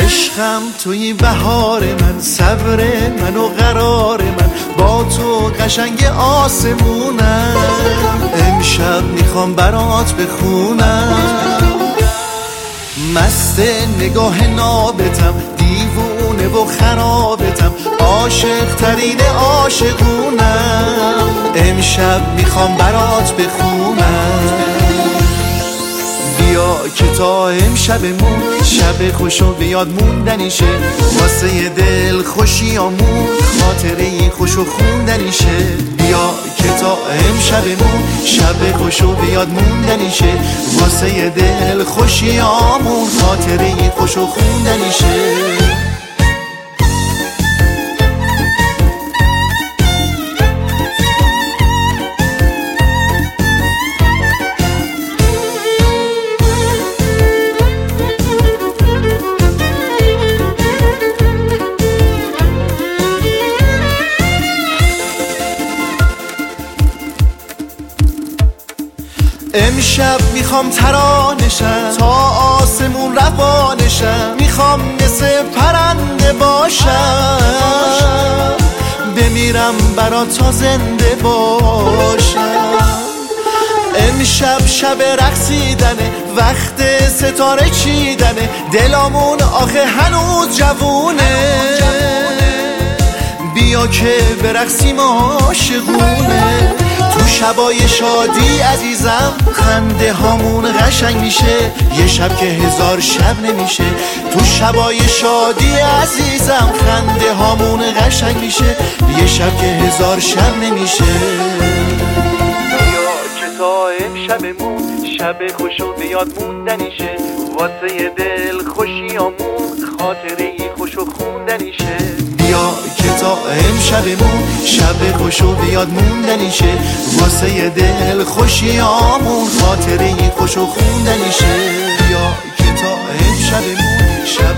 عشقم توی بهار من، صبر من و قرار من، با تو قشنگ آسمونم. امشب میخوام برات بخونم، مست نگاه نابتم، دیوونه و خرابتم، عاشق ترین عاشقونم. امشب میخوام برات بخونم، بیا که تا امشبمون شب خوشو بیاد موندنیشه، واسه دل خوشیامون خاطره خوشو خوندنیشه. بیا که تا امشبمون شب خوشو بیاد موندنیشه، واسه دل خوشیامون خاطره خوشو خوندنیشه. امشب میخوام ترانشم تا آسمون روانشم، میخوام مثل پرنده باشم، بمیرم برات تا زنده باشم. امشب شب رقصیدنه، وقت ستاره چیدنه، دلامون آخه هنوز جوونه. بیا که برقصیم عاشقونه، تو شبای شادی عزیزم خنده هامون قشنگ میشه، یه شب که 1000 شب نمیشه. تو شبای شادی عزیزم خنده هامون قشنگ میشه، یه شب که 1000 شب نمیشه. بیا که تا امشبمون شب خوشو بیاد موندنیشه، واسه دل خوشیامون خاطره خوشو خوندنیشه. بیا که تا امشبمون شب خوشو بیاد موندنیشه، واسه دل خوشیامون خاطره خوشو خوندنیشه. بیا که تا امشبمون شب